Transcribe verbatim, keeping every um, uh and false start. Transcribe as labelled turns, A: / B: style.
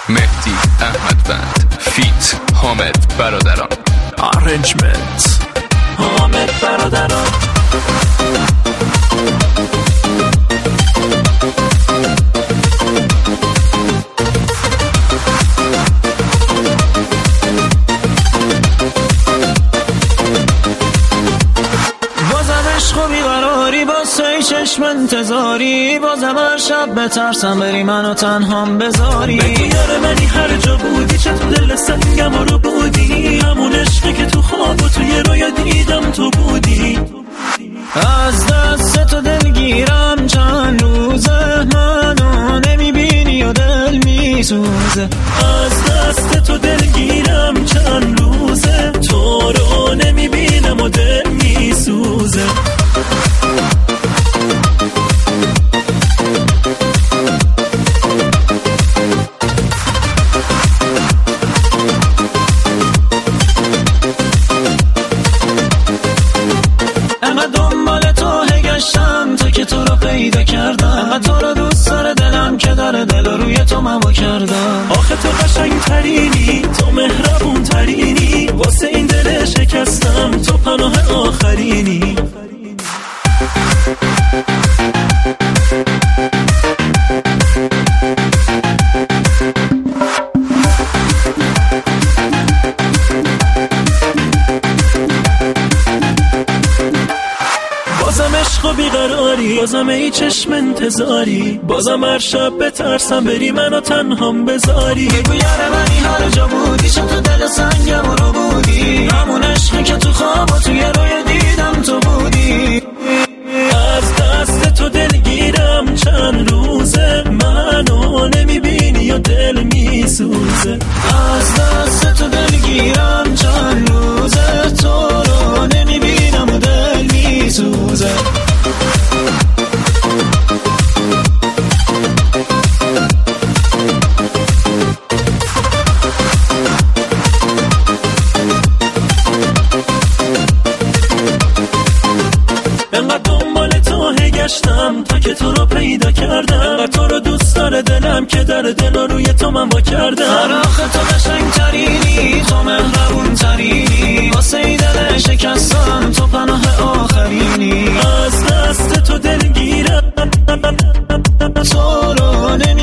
A: مهدی احمدوند فیت حامد برادران.
B: آرنجمنت
C: حامد برادران.
D: چشم انتظاری بازم هر شب بترسم بری منو تنهام بذاری.
C: بگو یار منی هر جا بودی چه تو دل سنگم رو بودی، همون عشقی که تو خواب و توی رویا دیدم تو بودی.
D: از دست تو دلگیرم چند روزه، منو نمیبینی و دل میسوزه.
C: از دست تو دلگیرم چند روزه، تو رو نمیبینم و دل میسوزه. پیدا کردم
D: تو رو دوست داره دلم که داره دل روی تو موا کردم.
C: آخه تو قشنگ ترینی، تو مهربون ترینی، واسه این دل شکستم تو پناه آخرینی. بازم عشق و بیقراری، بازم ای چشم انتظاری، بازم هر شب بترسم بری منو تنهام بذاری.
D: بگو یار منی هر جا بودی چه تو دل سنگم رو بودی، همون عشقی که تو خواب و توی روی دیدم تو بودی.
C: از دست تو دلگیرم چند روزه، منو نمیبینی و دل میسوزه.
D: از دست تو دلگیرم چند روزه، تو رو نمیبینم و دل میسوزه.
C: انقدر دنبال تو گشتم تا که تو رو پیدا کردم. انقدر تو رو دوست داره دلم که در دل روی تو من با کردم.
D: آخه تو قشنگ ترینی، تو مهربون ترینی، واسه ای دل شکستم تو پناه آخرینی.
C: از دست تو دلگیرم
D: تو رو نمی